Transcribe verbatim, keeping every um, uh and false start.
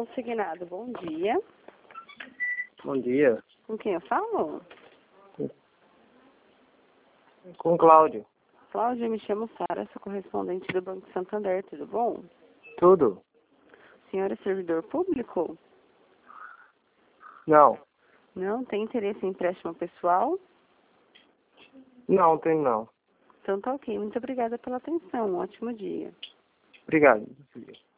Consignado, bom dia. Bom dia. Com quem eu falo? Com o Cláudio. Cláudia, me chamo Sara, sou correspondente do Banco Santander, tudo bom? Tudo? O senhor é servidor público? Não. Não? Tem interesse em empréstimo pessoal? Não, tem não. Então tá ok. Muito obrigada pela atenção. Um ótimo dia. Obrigado.